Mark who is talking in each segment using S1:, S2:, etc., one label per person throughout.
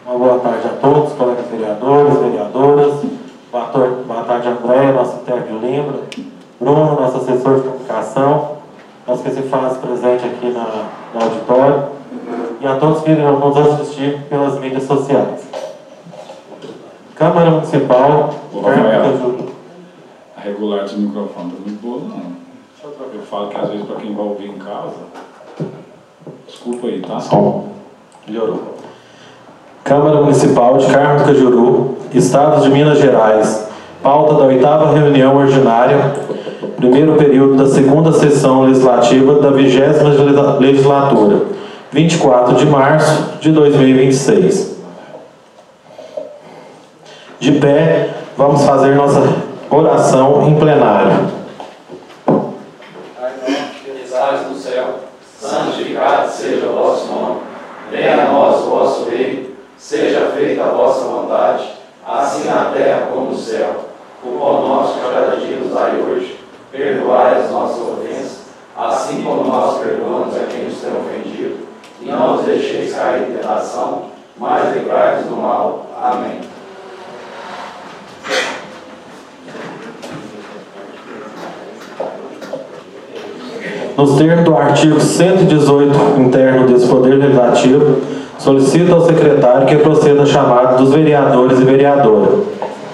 S1: Uma boa tarde a todos, colegas vereadores, vereadoras. Boa tarde, André, nosso interno de Limbra, Bruno, nosso assessor de comunicação, nosso que se faz presente aqui no auditório, e a todos que irão nos assistir pelas mídias sociais. Câmara Municipal,
S2: a regular do microfone está muito boa, não. Eu falo que às vezes para quem vai ouvir em casa, desculpa aí, tá?
S1: Melhorou. Câmara Municipal de Carmo do Cajuru, Estado de Minas Gerais. Pauta da 8ª reunião ordinária, primeiro período da 2ª sessão legislativa da 20ª legislatura, 24 de março de 2026. De pé, vamos fazer nossa oração em plenário.
S3: Pai nosso que estais no céu, santificado seja o vosso nome. Venha a nós o vosso reino, seja feita a vossa vontade, assim na terra como no céu. O pão nosso de cada dia nos dai hoje. Perdoai as nossas ofensas, assim como nós perdoamos a quem nos tem ofendido. E não nos deixeis cair em tentação, mas livrai-nos do mal. Amém.
S1: Nos termos do artigo 118 interno desse Poder Legislativo, solicito ao secretário que proceda à chamada dos vereadores e vereadoras.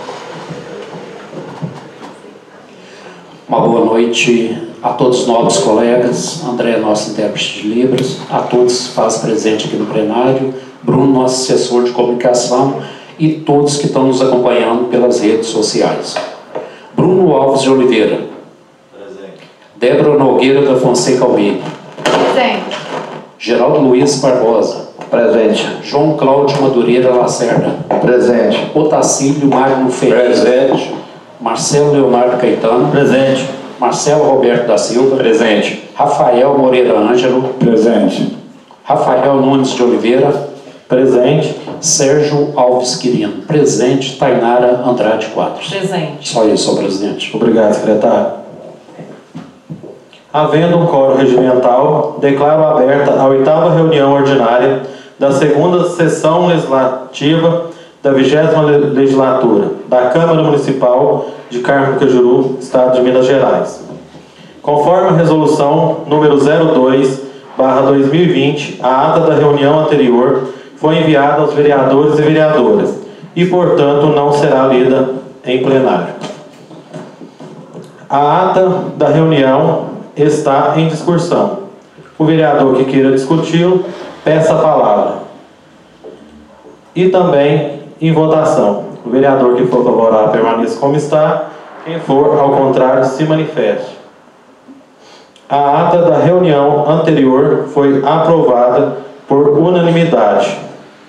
S4: Uma boa noite a todos os nobres colegas, André, nosso intérprete de Libras, a todos que fazem presente aqui no plenário, Bruno, nosso assessor de comunicação, e todos que estão nos acompanhando pelas redes sociais. Bruno Alves de Oliveira.
S3: Presente.
S4: Débora Nogueira da Fonseca Almeida.
S5: Presente.
S4: Geraldo Luiz Barbosa.
S6: Presente.
S4: João Cláudio Madureira Lacerda.
S6: Presente.
S4: Otacílio Magno Ferreira.
S6: Presente.
S4: Marcelo Leonardo Caetano.
S6: Presente.
S4: Marcelo Roberto da Silva.
S6: Presente.
S4: Rafael Moreira Ângelo.
S2: Presente.
S4: Rafael Nunes de Oliveira.
S1: Presente.
S4: Sérgio Alves Quirino. Presente. Tainara Andrade Quadros.
S5: Presente.
S4: Só isso, senhor presidente.
S1: Obrigado, secretário. Havendo um quórum regimental, declaro aberta a 8ª reunião ordinária da 2ª sessão legislativa da 20ª legislatura da Câmara Municipal de Carmo do Cajuru, Estado de Minas Gerais. Conforme a resolução número 02/2020, a ata da reunião anterior foi enviada aos vereadores e vereadoras e, portanto, não será lida em plenário. A ata da reunião está em discussão. O vereador que queira discuti-lo, peça a palavra. E também em votação. O vereador que for favorável permaneça como está. Quem for, ao contrário, se manifeste. A ata da reunião anterior foi aprovada por unanimidade.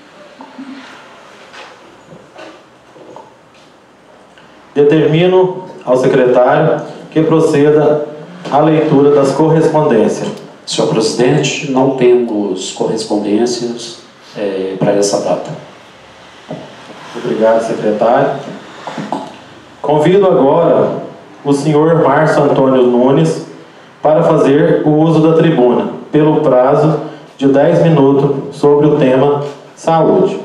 S1: Determino ao secretário que proceda à leitura das correspondências.
S4: Senhor presidente, não temos correspondências para essa data.
S1: Obrigado, secretário. Convido agora o senhor Márcio Antônio Nunes para fazer o uso da tribuna, pelo prazo de 10 minutos, sobre o tema saúde.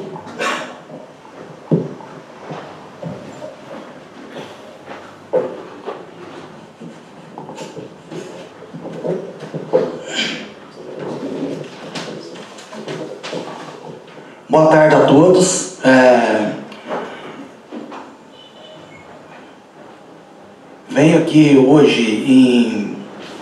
S6: Boa tarde a todos. Venho aqui hoje em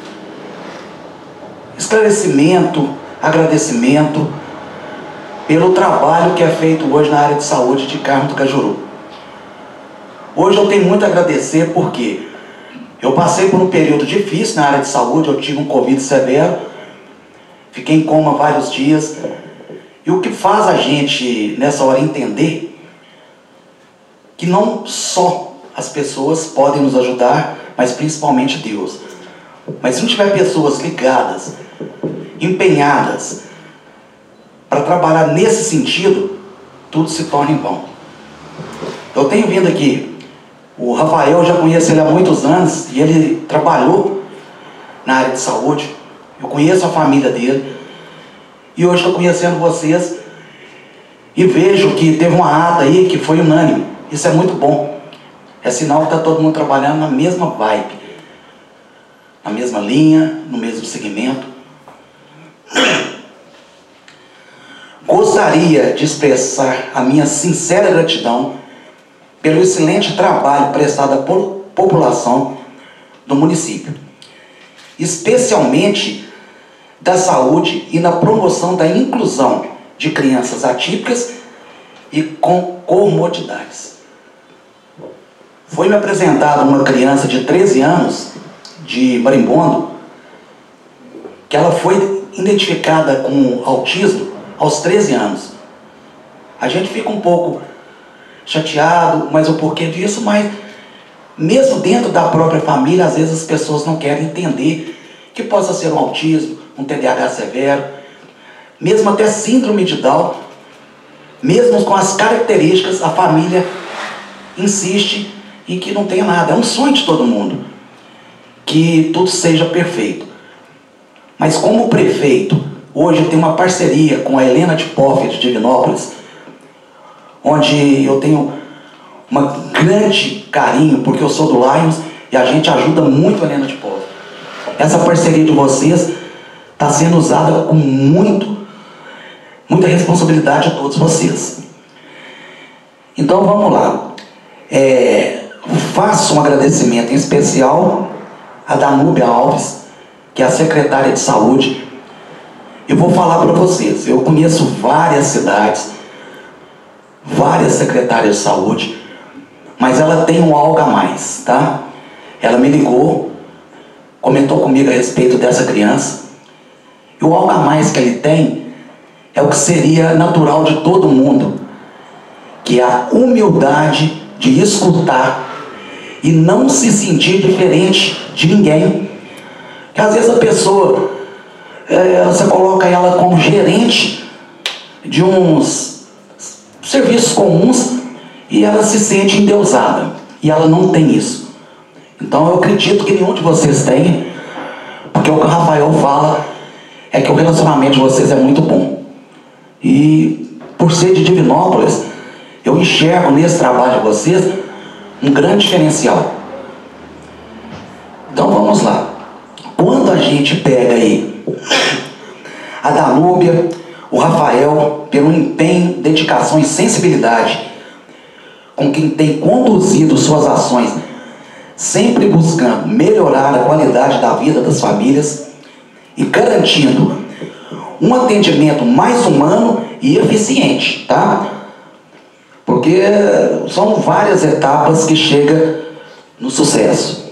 S6: esclarecimento, agradecimento pelo trabalho que é feito hoje na área de saúde de Carmo do Cajuru. Hoje eu tenho muito a agradecer porque eu passei por um período difícil na área de saúde, eu tive um Covid severo, fiquei em coma vários dias. E o que faz a gente, nessa hora, entender que não só as pessoas podem nos ajudar, mas principalmente Deus. Mas se não tiver pessoas ligadas, empenhadas, para trabalhar nesse sentido, tudo se torna em vão. Eu tenho vindo aqui, o Rafael, eu já conheço ele há muitos anos, e ele trabalhou na área de saúde, eu conheço a família dele, e hoje estou conhecendo vocês, E vejo que teve uma ata aí que foi unânime. Isso é muito bom. É sinal que está todo mundo trabalhando na mesma vibe, na mesma linha, no mesmo segmento. Gostaria de expressar a minha sincera gratidão pelo excelente trabalho prestado à população do município, especialmente da saúde e na promoção da inclusão de crianças atípicas e com comorbidades. Foi-me apresentada uma criança de 13 anos, de Marimbondo, que ela foi identificada com autismo aos 13 anos. A gente fica um pouco chateado, mas o porquê disso, mas mesmo dentro da própria família, às vezes as pessoas não querem entender que possa ser um autismo, um TDAH severo, mesmo até síndrome de Down, mesmo com as características, a família insiste em que não tenha nada. É um sonho de todo mundo que tudo seja perfeito. Mas como prefeito, hoje eu tenho uma parceria com a Helena de Poff, de Divinópolis, onde eu tenho um grande carinho, porque eu sou do Lions e a gente ajuda muito a Helena de Poff. Essa parceria de vocês está sendo usada com muita responsabilidade a todos vocês. Então vamos lá. Faço um agradecimento em especial a Danúbia Alves, que é a secretária de saúde. Eu vou falar para vocês, eu conheço várias cidades, várias secretárias de saúde, mas ela tem um algo a mais, tá? Ela me ligou, comentou comigo a respeito dessa criança, e o algo a mais que ele tem é o que seria natural de todo mundo, que é a humildade de escutar e não se sentir diferente de ninguém. Porque às vezes a pessoa, você coloca ela como gerente de uns serviços comuns e ela se sente endeusada, e ela não tem isso. Então eu acredito que nenhum de vocês tem, porque o que o Rafael fala é que o relacionamento de vocês é muito bom. E por ser de Divinópolis, eu enxergo nesse trabalho de vocês um grande diferencial. Então vamos lá. Quando a gente pega aí a Danúbia, o Rafael, pelo empenho, dedicação e sensibilidade com quem tem conduzido suas ações, sempre buscando melhorar a qualidade da vida das famílias e garantindo um atendimento mais humano e eficiente, tá? Porque são várias etapas que chega no sucesso.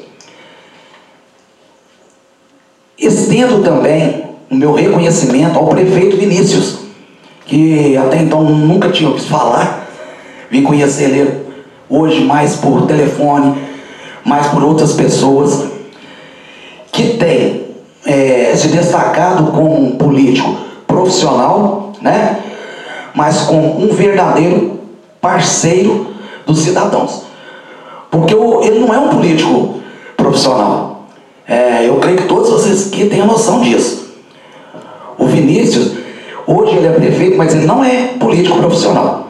S6: Estendo também o meu reconhecimento ao prefeito Vinícius, que até então nunca tinha ouvido falar. Vim conhecer ele hoje mais por telefone, mais por outras pessoas, que tem se destacado como um político profissional, né? Mas como um verdadeiro parceiro dos cidadãos. Porque ele não é um político profissional. Eu creio que todos vocês aqui têm a noção disso. O Vinícius, hoje ele é prefeito, mas ele não é político profissional.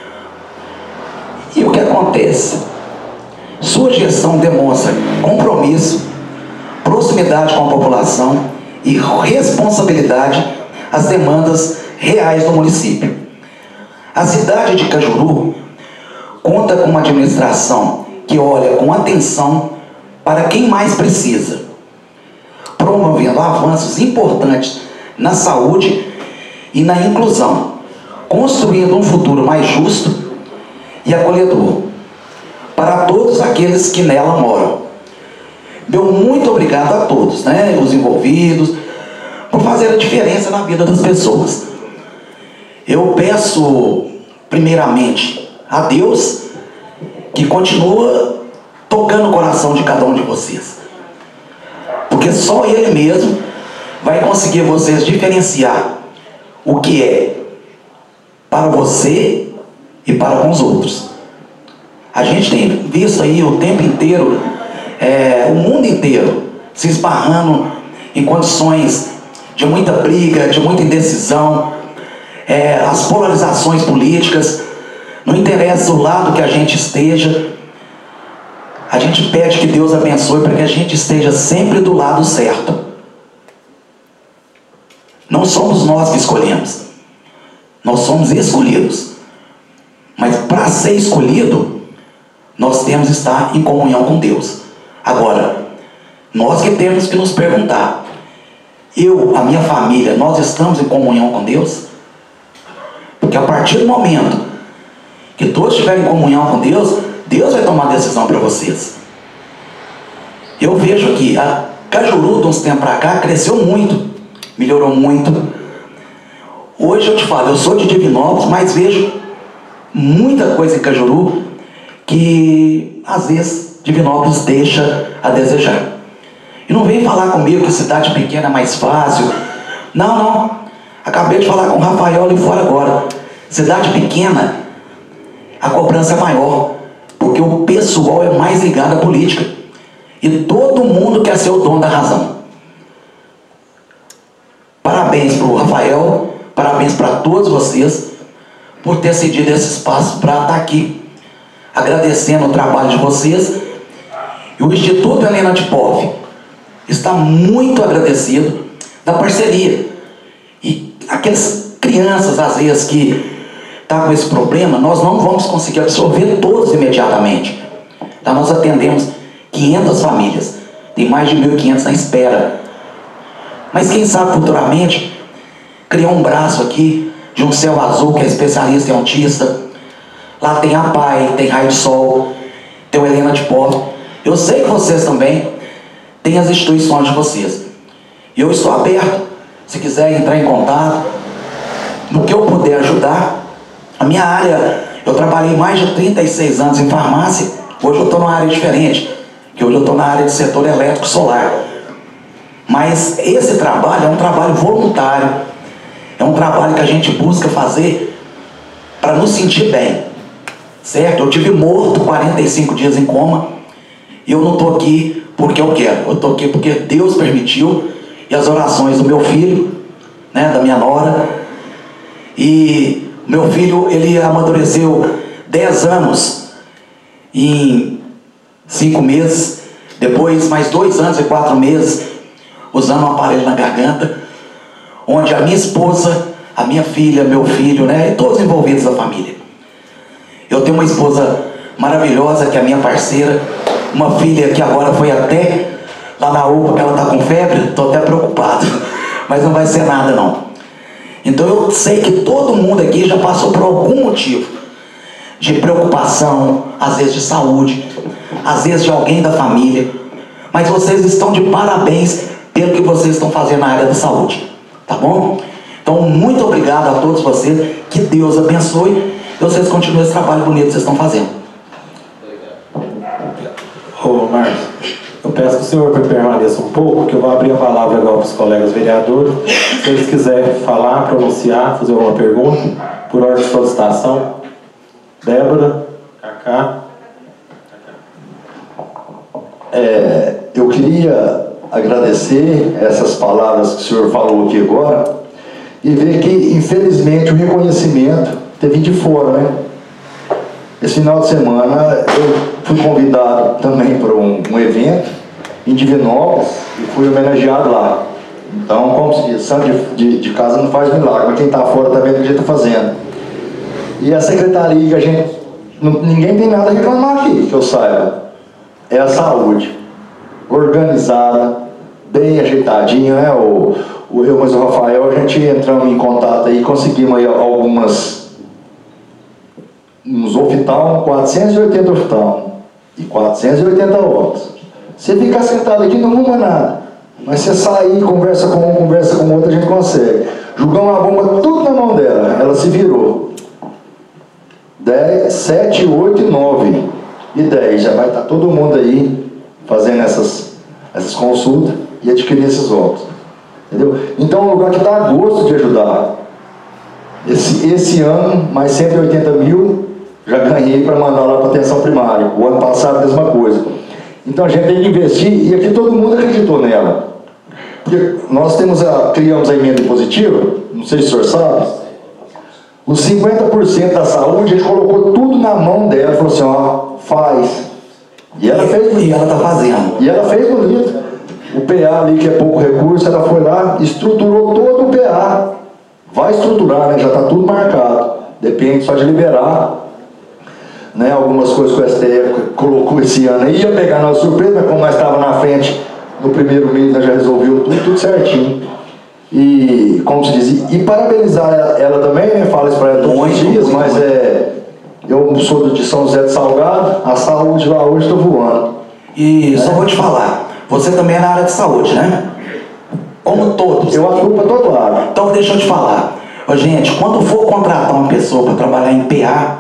S6: E o que acontece? Sua gestão demonstra compromisso, proximidade com a população e responsabilidade às demandas reais do município. A cidade de Cajuru conta com uma administração que olha com atenção para quem mais precisa, promovendo avanços importantes na saúde e na inclusão, construindo um futuro mais justo e acolhedor para todos aqueles que nela moram. Meu muito obrigado a todos, né, os envolvidos, por fazer a diferença na vida das pessoas. Eu peço, primeiramente, a Deus que continua tocando o coração de cada um de vocês. Porque só Ele mesmo vai conseguir vocês diferenciar o que é para você e para com os outros. A gente tem visto aí o tempo inteiro, o mundo inteiro, se esbarrando em condições de muita briga, de muita indecisão, as polarizações políticas, não interessa o lado que a gente esteja, a gente pede que Deus abençoe para que a gente esteja sempre do lado certo. Não somos nós que escolhemos, nós somos escolhidos. Mas para ser escolhido, nós temos que estar em comunhão com Deus. Agora, nós que temos que nos perguntar: eu, a minha família, nós estamos em comunhão com Deus? Porque a partir do momento que todos estiverem em comunhão com Deus, Deus vai tomar decisão para vocês. Eu vejo que a Cajuru, de uns tempos para cá, cresceu muito, melhorou muito. Hoje eu te falo, eu sou de Divinópolis, mas vejo muita coisa em Cajuru que às vezes Divinópolis deixa a desejar. E não vem falar comigo que cidade pequena é mais fácil. Não. Acabei de falar com o Rafael ali fora agora. Cidade pequena, a cobrança é maior, porque o pessoal é mais ligado à política. E todo mundo quer ser o dono da razão. Parabéns para o Rafael, parabéns para todos vocês por ter cedido esse espaço para estar aqui, agradecendo o trabalho de vocês. E o Instituto Helena de Poff está muito agradecido da parceria. E aquelas crianças, às vezes, que estão com esse problema, nós não vamos conseguir absorver todos imediatamente. Então, nós atendemos 500 famílias, tem mais de 1.500 na espera. Mas quem sabe futuramente criar um braço aqui de um Céu Azul, que é especialista em autista. Lá tem a PAI, tem Raio de Sol, tem o Helena de Poff. Eu sei que vocês também têm as instituições de vocês. E eu estou aberto, se quiser entrar em contato, no que eu puder ajudar. A minha área, eu trabalhei mais de 36 anos em farmácia. Hoje eu estou numa área diferente, que hoje eu estou na área de setor elétrico solar. Mas esse trabalho é um trabalho voluntário, é um trabalho que a gente busca fazer para nos sentir bem, certo? Eu tive morto 45 dias em coma, e eu não estou aqui porque eu quero, eu estou aqui porque Deus permitiu, e as orações do meu filho, né, da minha nora. E meu filho, ele amadureceu 10 anos em 5 meses, depois mais 2 anos e 4 meses usando um aparelho na garganta, onde a minha esposa, a minha filha, meu filho, né, e todos envolvidos da família. Eu tenho uma esposa maravilhosa, que é a minha parceira, uma filha que agora foi até lá na UPA, que ela está com febre, estou até preocupado, mas não vai ser nada não. Então eu sei que todo mundo aqui já passou por algum motivo de preocupação, às vezes de saúde, às vezes de alguém da família, mas vocês estão de parabéns pelo que vocês estão fazendo na área da saúde, tá bom? Então, muito obrigado a todos vocês, que Deus abençoe, e vocês continuem esse trabalho bonito que vocês estão fazendo.
S1: Ô Márcio, eu peço que o senhor permaneça um pouco, que eu vou abrir a palavra agora para os colegas vereadores. Se eles quiserem falar, pronunciar, fazer alguma pergunta, por ordem de solicitação. Débora, Cacá.
S5: Eu queria agradecer essas palavras que o senhor falou aqui agora e ver que, infelizmente, o reconhecimento teve de fora, né? Esse final de semana eu fui convidado também para um evento em Divinópolis e fui homenageado lá. Então, como se diz, santo de casa não faz milagre, mas quem está fora está vendo o que a gente está fazendo. E a secretaria que a gente... ninguém tem nada a reclamar aqui, que eu saiba. É a saúde. Organizada, bem ajeitadinha, né? Eu mais o Rafael, a gente entramos em contato aí, conseguimos aí uns oftalmos, 480 oftalmos e 480 óculos. Você ficar sentado aqui não arruma nada, mas você sair, conversa com um, conversa com outro, a gente consegue. Jogamos a bomba tudo na mão dela, ela se virou. 10, 7, 8 e 9 e 10, já vai estar todo mundo aí fazendo essas consultas e adquirir esses óculos, entendeu? Então é um lugar que dá gosto de ajudar. Esse ano, mais 180 mil, já ganhei para mandar lá para atenção primária. O ano passado, a mesma coisa. Então a gente tem que investir, e aqui todo mundo acreditou nela. Porque nós criamos a emenda impositiva, não sei se o senhor sabe, Os 50% da saúde, a gente colocou tudo na mão dela, falou assim, ó, faz. E ela fez bonito.
S6: E ela está fazendo.
S5: E ela fez bonito. O PA ali, que é pouco recurso, ela foi lá, estruturou todo o PA. Vai estruturar, né? Já está tudo marcado. Depende só de liberar, né? Algumas coisas que o STF colocou esse ano. Ia pegar nossa surpresa, mas como nós estava na frente no primeiro mês, nós já resolveu tudo certinho. E, como se diz, e parabenizar ela também, né? Falo isso para ela todos os dias, mas eu sou de São José de Salgado, a saúde lá hoje está voando.
S6: E só vou te falar, você também é na área de saúde, né? Como todos.
S5: Eu atuo para todo lado.
S6: Então deixa eu te falar. Ô, gente, quando for contratar uma pessoa para trabalhar em PA,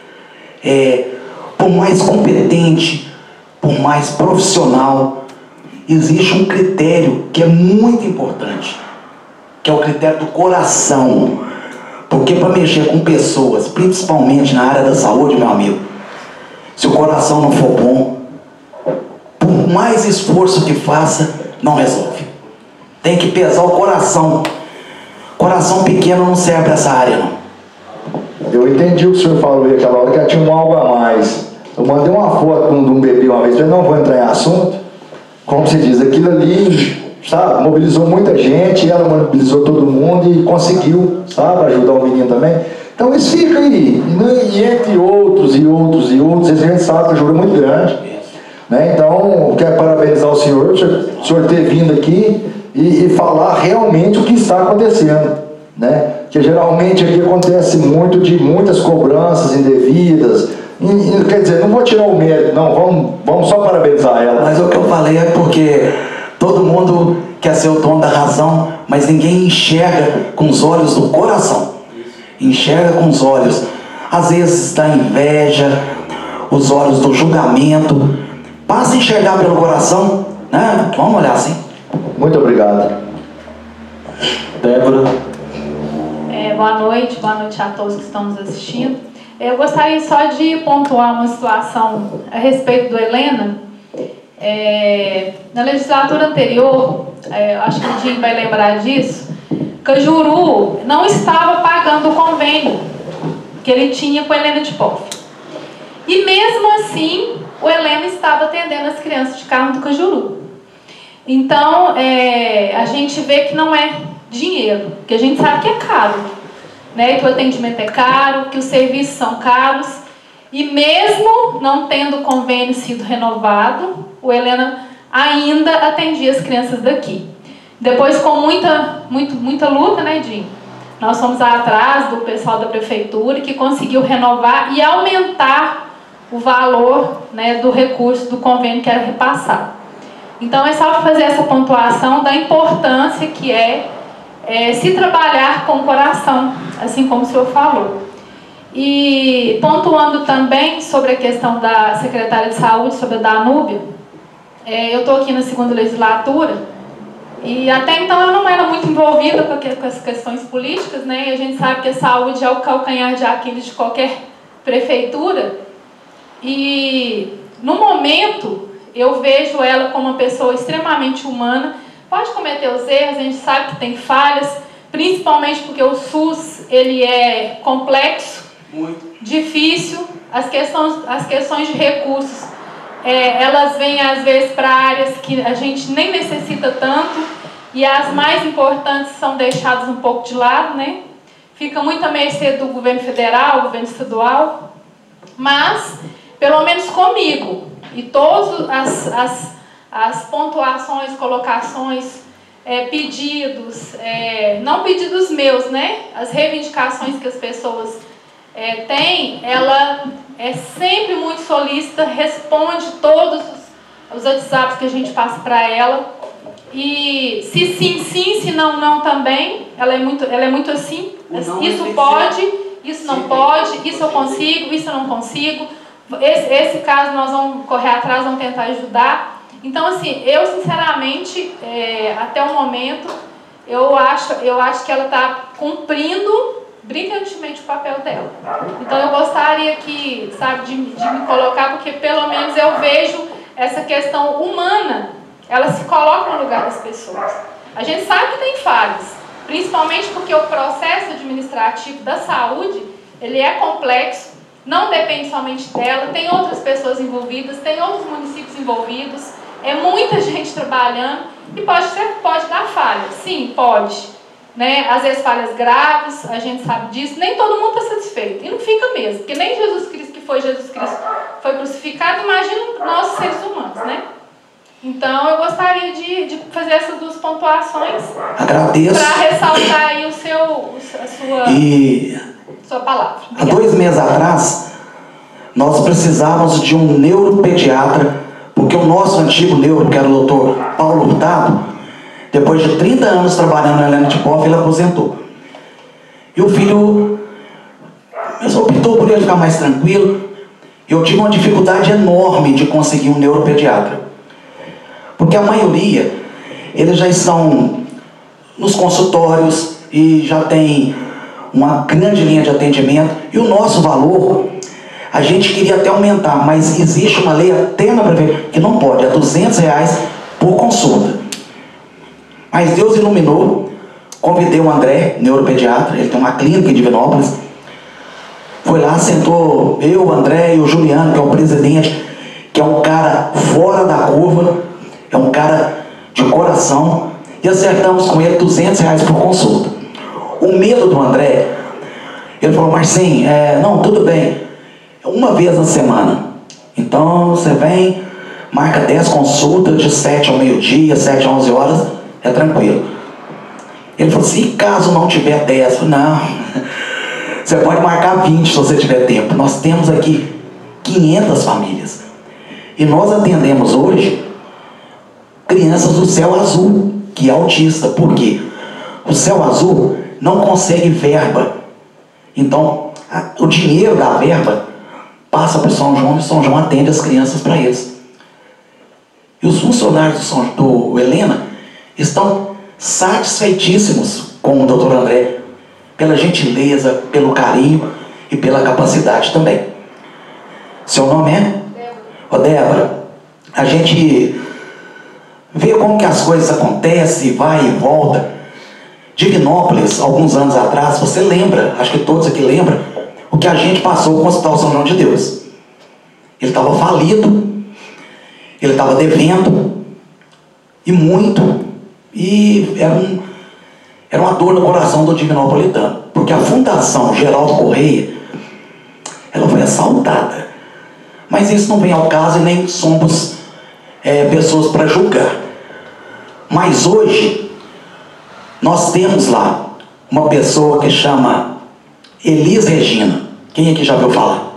S6: por mais competente, por mais profissional, existe um critério que é muito importante, que é o critério do coração. Porque para mexer com pessoas, principalmente na área da saúde, meu amigo, se o coração não for bom, por mais esforço que faça, não resolve. Tem que pesar o coração. Coração pequeno não serve para essa área, não.
S5: Eu entendi o que o senhor falou aí aquela hora, que ela tinha um algo a mais. Eu mandei uma foto de um bebê uma vez, eu não vou entrar em assunto. Como se diz, aquilo ali, sabe, mobilizou muita gente, ela mobilizou todo mundo e conseguiu, sabe, ajudar o menino também. Então isso fica aí, e entre outros, a gente sabe que a ajuda é muito grande. Né? Então, quero parabenizar o senhor ter vindo aqui e falar realmente o que está acontecendo. Né? Que geralmente aqui acontece muito de muitas cobranças indevidas. Quer dizer, não vou tirar o mérito, não, vamos só parabenizar ela.
S6: Mas o que eu falei é porque todo mundo quer ser o dono da razão, mas ninguém enxerga com os olhos do coração. Enxerga com os olhos, às vezes, da inveja, os olhos do julgamento. Passa a enxergar pelo coração, né? Vamos olhar assim.
S5: Muito obrigado.
S1: Débora.
S7: Boa noite a todos que estão nos assistindo. Eu gostaria só de pontuar uma situação a respeito do Helena. Na legislatura anterior, acho que o Dinho vai lembrar disso, Cajuru não estava pagando o convênio que ele tinha com a Helena de Poff. E mesmo assim, o Helena estava atendendo as crianças de Carmo do Cajuru. Então, a gente vê que não é dinheiro, que a gente sabe que é caro. Né, que o atendimento é caro, que os serviços são caros, e mesmo não tendo o convênio sido renovado, o Helena ainda atendia as crianças daqui. Depois, com muita luta, né, Dinho? Nós fomos atrás do pessoal da prefeitura que conseguiu renovar e aumentar o valor, né, do recurso do convênio que era repassado. Então, é só fazer essa pontuação da importância que se trabalhar com o coração, assim como o senhor falou. E pontuando também sobre a questão da secretária de saúde, sobre a Danúbia, eu estou aqui na segunda legislatura e até então eu não era muito envolvida com as questões políticas, né? E a gente sabe que a saúde é o calcanhar de Aquiles de qualquer prefeitura. E no momento eu vejo ela como uma pessoa extremamente humana. Pode cometer os erros, a gente sabe que tem falhas, principalmente porque o SUS ele é complexo, muito difícil, as questões de recursos, elas vêm às vezes para áreas que a gente nem necessita tanto, e as mais importantes são deixadas um pouco de lado, né? Fica muito à mercê do governo federal, governo estadual, mas, pelo menos comigo, e todas as pontuações, colocações, pedidos, não pedidos meus, né? As reivindicações que as pessoas têm, ela é sempre muito solícita, responde todos os WhatsApps que a gente passa para ela. E se sim, sim, se não, não também. Ela é muito assim. Isso pode, isso não pode, isso eu consigo, isso eu não consigo. Esse caso nós vamos correr atrás, vamos tentar ajudar. Então, assim, eu sinceramente, até o momento, eu acho que ela está cumprindo brilhantemente o papel dela. Então, eu gostaria que, sabe, de me colocar, porque pelo menos eu vejo essa questão humana, ela se coloca no lugar das pessoas. A gente sabe que tem falhas, principalmente porque o processo administrativo da saúde, ele é complexo, não depende somente dela, tem outras pessoas envolvidas, tem outros municípios envolvidos, é muita gente trabalhando e pode dar falha, sim, pode. Né? Às vezes falhas graves, a gente sabe disso, nem todo mundo está satisfeito, e não fica mesmo, porque nem Jesus Cristo, que foi Jesus Cristo, foi crucificado, imagina nós seres humanos, né? Então eu gostaria de fazer essas duas pontuações.
S6: Agradeço.
S7: Para ressaltar aí a sua palavra.
S6: Obrigada. Há 2 meses atrás, nós precisávamos de um neuropediatra, porque o nosso antigo neuro, que era o doutor Paulo Hurtado, depois de 30 anos trabalhando na Helena de Poff, ele aposentou. E o filho optou por ele ficar mais tranquilo. Eu tive uma dificuldade enorme de conseguir um neuropediatra. Porque a maioria, eles já estão nos consultórios e já tem uma grande linha de atendimento. E o nosso valor, a gente queria até aumentar, mas existe uma lei até na prefeitura que não pode, é R$200 por consulta. Mas Deus iluminou, convidei o André, neuropediatra, ele tem uma clínica em Divinópolis. Foi lá, sentou eu, o André e o Juliano, que é o presidente, que é um cara fora da curva, é um cara de coração, e acertamos com ele R$200 por consulta. O medo do André, ele falou, Marcinho, não, tudo bem, uma vez na semana. Então você vem, marca 10 consultas de 7 ao meio-dia, 7 a 11 horas, é tranquilo. Ele falou assim, caso não tiver 10, eu falei, não, você pode marcar 20 se você tiver tempo. Nós temos aqui 500 famílias. E nós atendemos hoje crianças do Céu Azul, que é autista. Por quê? O Céu Azul não consegue verba. Então, o dinheiro da verba passa para o São João e o São João atende as crianças para eles. E os funcionários do Helena estão satisfeitíssimos com o Dr. André, pela gentileza, pelo carinho e pela capacidade também. Seu nome é? Débora. A gente vê como que as coisas acontecem, vai e volta. Divinópolis, alguns anos atrás, você lembra, acho que todos aqui lembram, o que a gente passou com o Hospital São João de Deus. Ele estava falido, ele estava devendo, e muito. E era uma dor no coração do divinopolitano, porque a Fundação Geraldo Correia, ela foi assaltada. Mas isso não vem ao caso e nem somos pessoas para julgar. Mas hoje, nós temos lá uma pessoa que chama Elis Regina. Quem aqui já ouviu falar?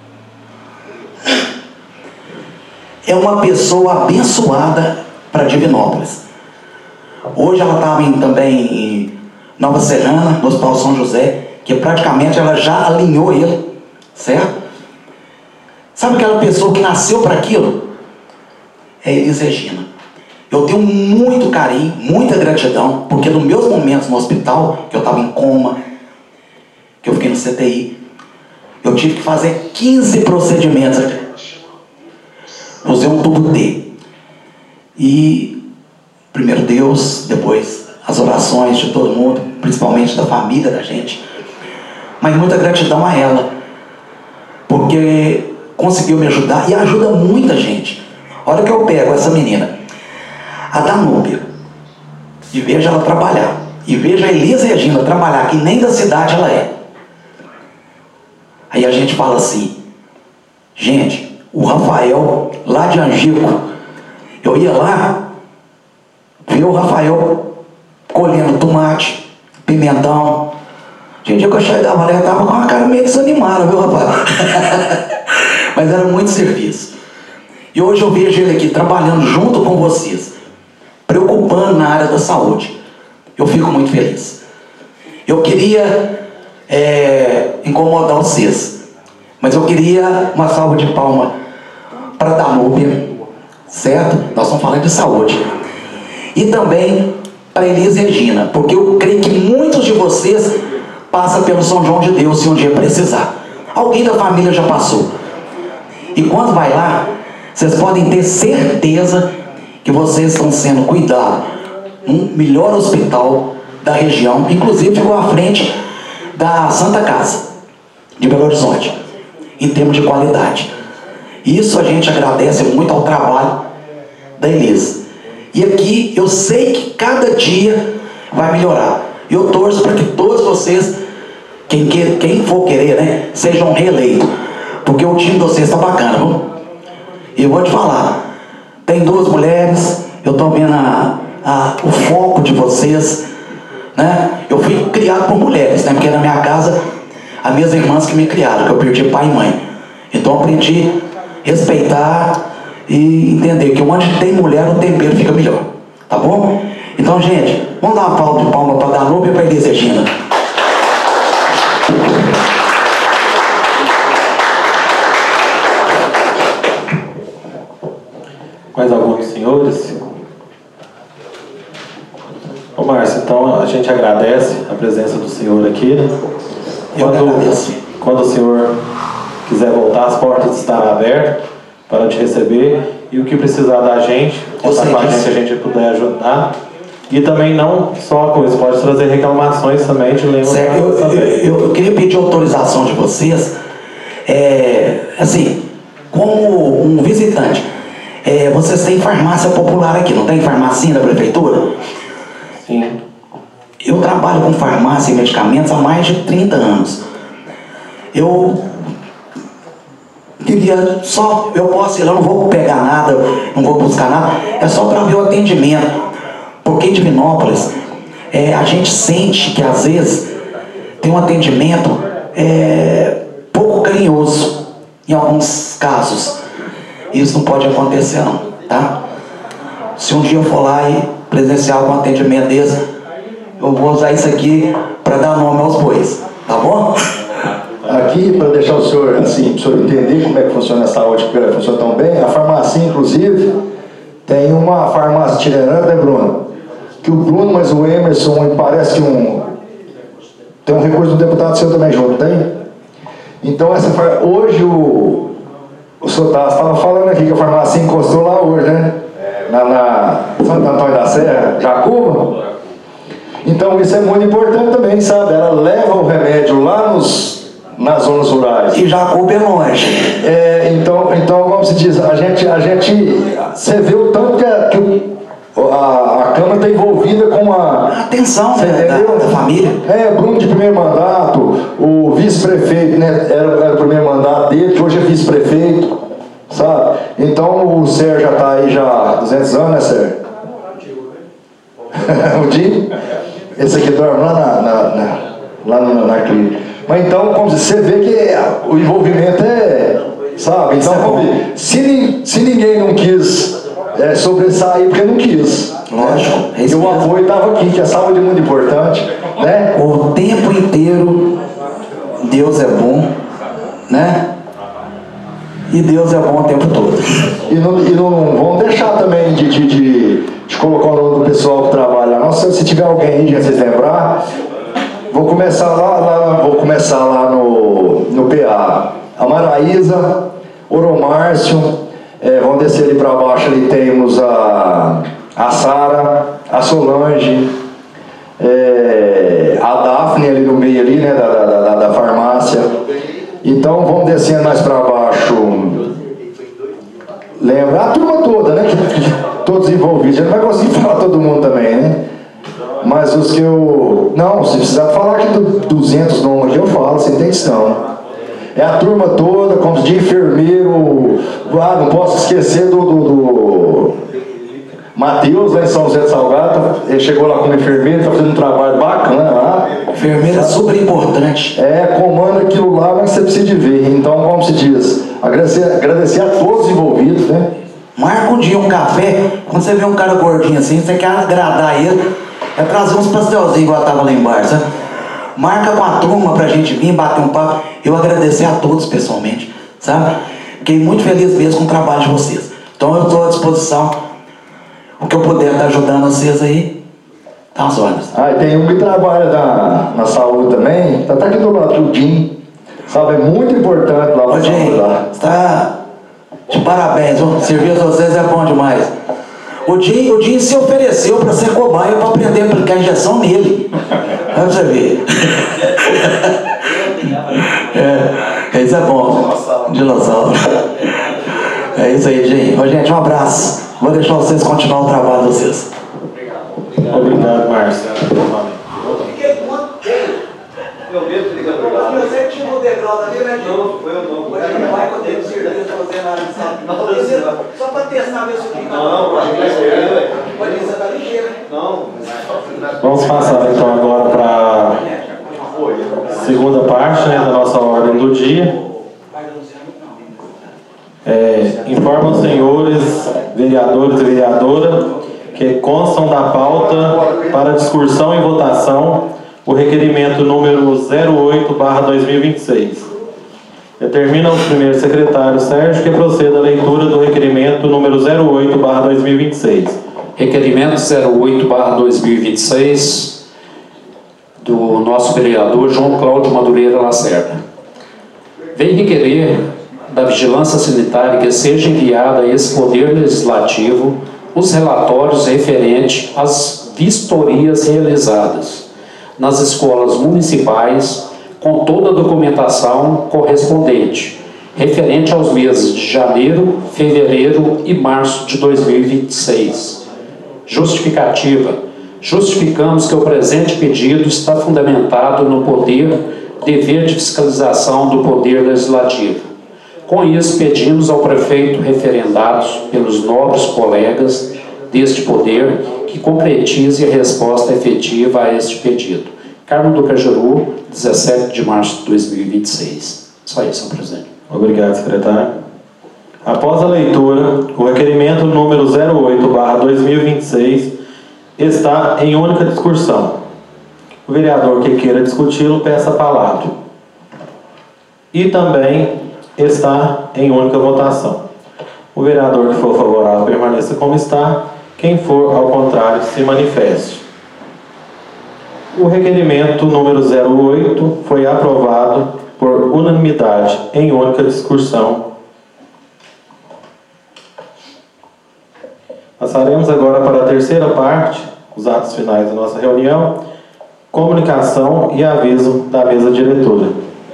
S6: É uma pessoa abençoada para Divinópolis. Hoje ela estava também em Nova Serrana, no Hospital São José, que praticamente ela já alinhou ele, certo? Sabe aquela pessoa que nasceu para aquilo? É Elis Regina. Eu tenho muito carinho, muita gratidão, porque nos meus momentos no hospital, que eu estava em coma, que eu fiquei no CTI, eu tive que fazer 15 procedimentos. Usei um tubo T. E primeiro Deus, depois as orações de todo mundo, principalmente da família da gente. Mas muita gratidão a ela, porque conseguiu me ajudar e ajuda muita gente. Olha que eu pego essa menina, a Danúbia, e vejo ela trabalhar, e vejo a Elis Regina trabalhar, que nem da cidade ela é. Aí a gente fala assim, gente, o Rafael, lá de Angico, eu ia lá, ver o Rafael colhendo tomate, pimentão. Tinha dia que eu chegava lá, eu estava com uma cara meio desanimada, viu, Rafael? Mas era muito serviço. E hoje eu vejo ele aqui trabalhando junto com vocês, preocupando na área da saúde. Eu fico muito feliz. Eu queria incomodar vocês, mas eu queria uma salva de palmas para a Danúbia, certo? Nós estamos falando de saúde. E também para Elis Regina, porque eu creio que muitos de vocês passam pelo São João de Deus se um dia precisar. Alguém da família já passou. E quando vai lá, vocês podem ter certeza que vocês estão sendo cuidados num melhor hospital, da região, inclusive ficou à frente da Santa Casa de Belo Horizonte, em termos de qualidade. Isso a gente agradece muito ao trabalho da Elisa. E aqui eu sei que cada dia vai melhorar. Eu torço para que todos vocês, quem for querer, né, sejam reeleitos, porque o time de vocês está bacana, viu? E eu vou te falar, tem 2 mulheres, eu estou vendo o foco de vocês, né? Eu fui criado por mulheres, né? Porque na minha casa, as minhas irmãs que me criaram, que eu perdi pai e mãe. Então eu aprendi a respeitar e entender que onde tem mulher, o tempero fica melhor. Tá bom? Então, gente, vamos dar uma palma para a Danúbia e para a Elisa Regina.
S1: Mais alguns senhores? Ô Márcio, então a gente agradece a presença do senhor aqui, né?
S6: Eu agradeço.
S1: Quando o senhor quiser voltar, as portas estarão abertas para te receber. E o que precisar da gente, contar com a gente, a gente puder ajudar. E também não só com isso, pode trazer reclamações também, te lembro.
S6: Eu queria pedir autorização de vocês, assim, como um visitante. Vocês têm farmácia popular aqui, não tem farmacinha da prefeitura?
S1: Sim.
S6: Eu trabalho com farmácia e medicamentos há mais de 30 anos. Eu queria só, eu posso ir lá, não vou pegar nada, não vou buscar nada, é só para ver o atendimento. Porque em Divinópolis, a gente sente que às vezes tem um atendimento pouco carinhoso, em alguns casos. Isso não pode acontecer não, tá? Se um dia eu for lá e presenciar algum atendimento desse, eu vou usar isso aqui para dar nome aos bois, tá bom?
S5: Aqui, para deixar o senhor, assim, para o senhor entender como é que funciona a saúde, porque ela funciona tão bem, a farmácia, inclusive, tem uma farmácia itinerante, né, Bruno? Que o Bruno, mas o Emerson, parece que tem um recurso do deputado seu também junto, tem? Então, hoje o senhor estava falando aqui que a farmácia encostou lá hoje, né? Na Santo Antônio da Serra, Jacuba. Então isso é muito importante também, sabe? Ela leva o remédio lá nas zonas rurais.
S6: E Jacuba é longe.
S5: Então, como se diz, você vê o tanto que a Câmara está envolvida com a
S6: atenção, né, da família.
S5: Bruno de primeiro mandato, o vice-prefeito, né, era o primeiro mandato dele, que hoje é vice-prefeito, sabe? Então o Sérgio já está aí já há 200 anos, né, Sérgio? O Di? Esse aqui dorme lá na clínica. Mas então, como você vê que o envolvimento sabe? Então, se ninguém não quis sobressair, porque não quis.
S6: Lógico.
S5: E o apoio estava aqui, que a saúde é muito importante, né?
S6: O tempo inteiro, Deus é bom, né? E Deus é bom o tempo todo.
S5: E não vamos deixar também de colocar o nome do pessoal que trabalha. Nossa, se tiver alguém aí, já vocês lembrar, vou começar lá no PA. A Maraísa, Oromárcio, vamos descer ali para baixo, ali temos a Sara, a Solange, a Daphne ali no meio ali, né, da farmácia. Então vamos descendo mais para baixo. Lembra a turma toda, né? Todos envolvidos. A gente não vai conseguir falar todo mundo também, né? Mas os que eu... Não, se precisar falar aqui 200 nomes aqui, eu falo, sem intenção. É a turma toda, como de enfermeiro. Não posso esquecer do Matheus, lá em São José de Salgado. Ele chegou lá como enfermeiro, está fazendo um trabalho bacana lá.
S6: Enfermeira é super importante.
S5: Comanda aquilo lá, mas você precisa de ver. Então, como se diz, agradecer a todos envolvidos, né?
S6: Marca um dia um café, quando você vê um cara gordinho assim, você quer agradar ele, trazer uns pastelzinhos igual estava lá embaixo, sabe? Marca com a turma pra gente vir bater um papo. Eu agradecer a todos pessoalmente, sabe? Fiquei muito feliz mesmo com o trabalho de vocês. Então eu estou à disposição. O que eu puder estar ajudando vocês aí, tá às ordens.
S5: E tem um que trabalha na saúde também, tá aqui do lado do Jim, sabe? É muito importante lá pra
S6: Jim, está de parabéns, o serviço de vocês é bom demais. O Dinho se ofereceu para ser cobaia para aprender a aplicar injeção nele. Vai você ver. Isso é bom. Dinossauro. É isso aí, Dinho. Ô, gente, um abraço. Vou deixar vocês continuar o trabalho de vocês.
S1: Obrigado, Márcio.
S8: Fiquei com quanto tempo? Eu mesmo ligando para lá. Você que tirou o degrau da minha, né? Não, foi eu não. Vai que eu tenho certeza fazer na área de saúde. Só para testar, ver se eu fico. Não, acho que vai ser. Pode ser, tá ligeiro. Não.
S1: Vamos passar então agora para a segunda parte, né, da nossa ordem do dia. Informa os senhores vereadores e vereadora que constam da pauta para discussão e votação o requerimento número 08/2026. Determina o primeiro secretário Sérgio que proceda a leitura do requerimento número 08/2026.
S4: Requerimento 08/2026 do nosso vereador João Cláudio Madureira Lacerda. Vem requerer da Vigilância Sanitária que seja enviada a esse Poder Legislativo os relatórios referentes às vistorias realizadas nas escolas municipais com toda a documentação correspondente, referente aos meses de janeiro, fevereiro e março de 2026. Justificativa. Justificamos que o presente pedido está fundamentado no dever de fiscalização do Poder Legislativo. Com isso, pedimos ao prefeito referendados pelos nobres colegas deste poder que concretize a resposta efetiva a este pedido. Carmo do Cajuru, 17 de março de 2026. Só isso, senhor presidente.
S1: Obrigado, secretário. Após a leitura, o requerimento número 08/2026 está em única discussão. O vereador que queira discuti-lo, peça a palavra. E também está em única votação. O vereador que for favorável permaneça como está. Quem for ao contrário, se manifeste. O requerimento número 08 foi aprovado por unanimidade em única discussão. Passaremos agora para a terceira parte, os atos finais da nossa reunião, comunicação e aviso da mesa diretora.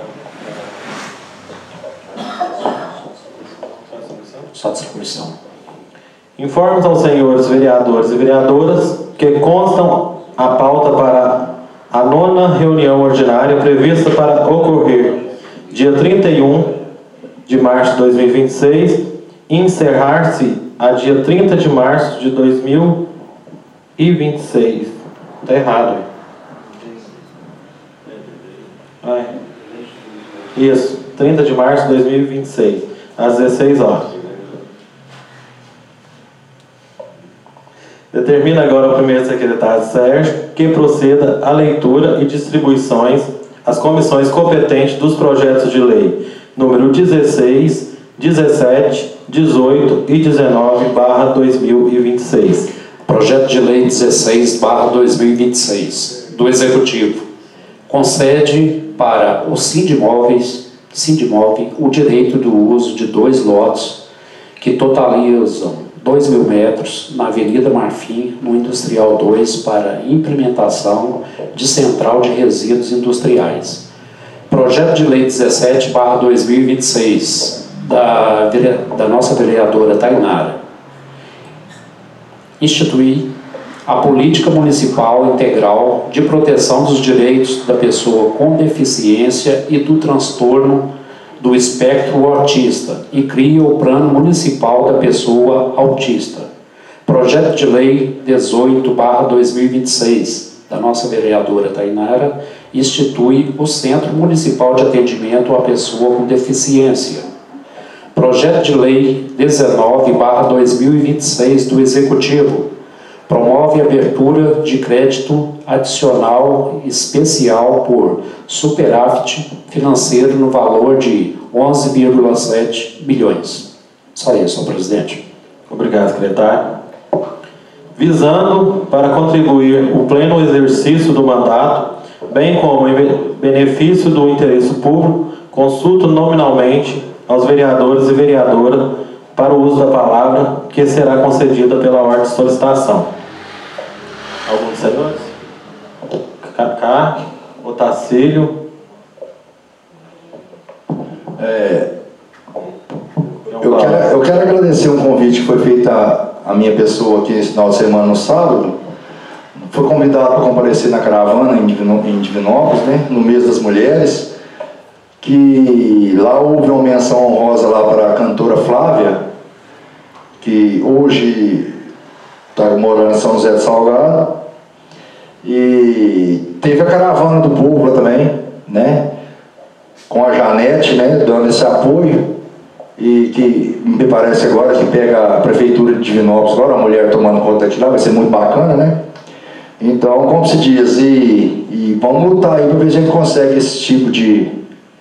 S4: Só distribuição.
S1: Informos aos senhores vereadores e vereadoras que constam a pauta para a 9ª reunião ordinária prevista para ocorrer dia 31 de março de 2026 e encerrar-se a dia 30 de março de 2026. Está errado. Isso, 30 de março de 2026, às 16 horas. Determina agora o primeiro secretário Sérgio que proceda à leitura e distribuições às comissões competentes dos projetos de lei número 16, 17, 18 e 19/2026.
S4: Projeto de lei 16/2026 do Executivo concede para o Sindimóvel o direito do uso de 2 lotes que totalizam 2.000 metros na Avenida Marfim, no Industrial 2, para implementação de central de resíduos industriais. Projeto de lei 17/2026 da nossa vereadora Tainara. Instituir a política municipal integral de proteção dos direitos da pessoa com deficiência e do transtorno do espectro autista e cria o Plano Municipal da Pessoa Autista. Projeto de Lei 18/2026, da nossa vereadora Tainara, institui o Centro Municipal de Atendimento à Pessoa com Deficiência. Projeto de Lei 19/2026 do Executivo, promove a abertura de crédito adicional especial por superávit financeiro no valor de 11,7 bilhões. Só isso, senhor presidente.
S1: Obrigado, secretário. Visando para contribuir o pleno exercício do mandato, bem como em benefício do interesse público, consulto nominalmente aos vereadores e vereadoras para o uso da palavra, que será concedida pela ordem de solicitação. Alguns senhores? Cacá, Otacílio.
S5: Eu quero agradecer um convite que foi feito à minha pessoa aqui nesse final de semana, no sábado. Foi convidado para comparecer na caravana em Divinópolis, né, no mês das mulheres, que lá houve uma menção honrosa lá para a cantora Flávia, que hoje está morando em São José do Salgado, e teve a caravana do povo lá também, né, com a Janete, né, dando esse apoio, e que me parece agora que pega a prefeitura de Divinópolis agora, a mulher tomando conta aqui lá, vai ser muito bacana, né? Então, como se diz, e vamos lutar aí para ver se a gente consegue esse tipo de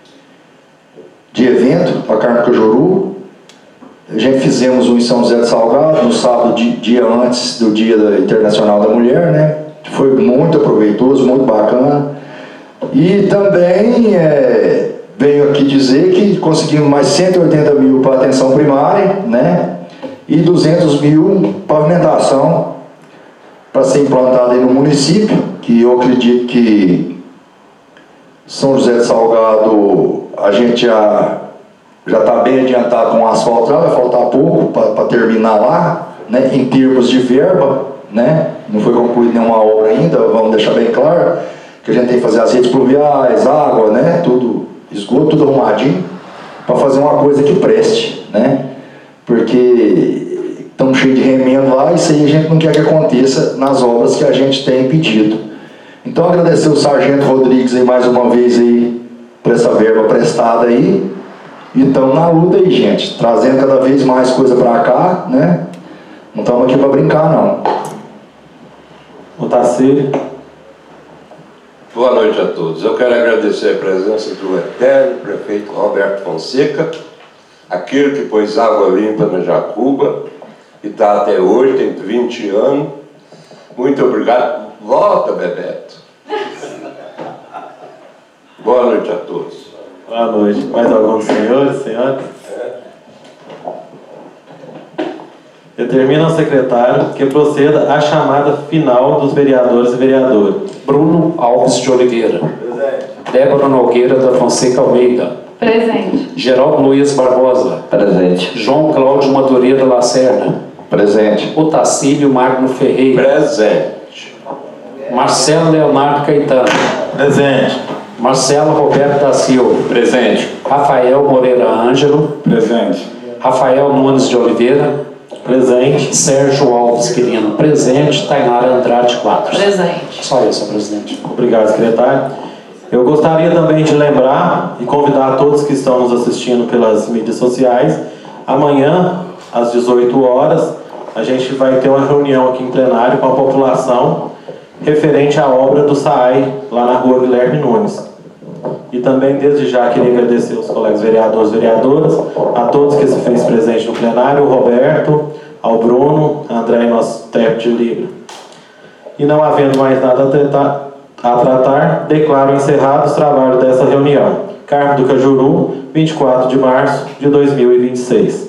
S5: evento para Carmo do Cajuru. A gente fizemos um em São José do Salgado, no sábado, dia antes do Dia Internacional da Mulher, né? Foi muito proveitoso, muito bacana. E também venho aqui dizer que conseguimos mais 180 mil para atenção primária, né? E 200 mil pavimentação para ser implantada aí no município, que eu acredito que São José do Salgado a gente já está bem adiantado com o asfalto, vai faltar pouco para terminar lá, né? Em termos de verba, né? Não foi concluída nenhuma obra ainda, vamos deixar bem claro que a gente tem que fazer as redes pluviais, água, né? Tudo, esgoto, tudo arrumadinho, para fazer uma coisa que preste, né? Porque estamos cheios de remendo lá, e isso aí a gente não quer que aconteça nas obras que a gente tem pedido. Então, agradecer o Sargento Rodrigues aí mais uma vez aí por essa verba prestada aí. E estamos na luta aí, gente, trazendo cada vez mais coisa para cá, né? Não estamos aqui para brincar, não.
S1: Otacílio.
S9: Boa noite a todos. Eu quero agradecer a presença do eterno prefeito Roberto Fonseca, aquele que pôs água limpa na Jacuba, e está até hoje, tem 20 anos. Muito obrigado. Volta, Bebeto. Boa noite a todos.
S1: Boa noite. Mais alguns senhores, senhoras? Determina ao secretário que proceda à chamada final dos vereadores e vereadoras.
S4: Bruno Alves de Oliveira.
S8: Presente.
S4: Débora Nogueira da Fonseca Almeida.
S7: Presente.
S4: Geraldo Luiz Barbosa.
S5: Presente.
S4: João Cláudio Madureira Lacerda.
S5: Presente.
S4: Otacílio Magno Ferreira.
S9: Presente.
S4: Marcelo Leonardo Caetano.
S1: Presente.
S4: Marcelo Roberto da Silva.
S2: Presente.
S4: Rafael Moreira Ângelo.
S2: Presente.
S4: Rafael Nunes de Oliveira.
S1: Presente.
S4: Sérgio Alves Quirino. Presente. Tainara Andrade Quadros.
S7: Presente.
S4: Só isso, presidente.
S1: Obrigado, secretário. Eu gostaria também de lembrar e convidar todos que estão nos assistindo pelas mídias sociais. Amanhã, às 18 horas, a gente vai ter uma reunião aqui em plenário com a população referente à obra do SAAI, lá na rua Guilherme Nunes. E também, desde já, queria agradecer aos colegas vereadores e vereadoras, a todos que se fez presente no plenário, o Roberto, ao Bruno, a André, nosso intérprete livre. E não havendo mais nada a tratar, declaro encerrados os trabalhos dessa reunião. Carmo do Cajuru, 24 de março de 2026.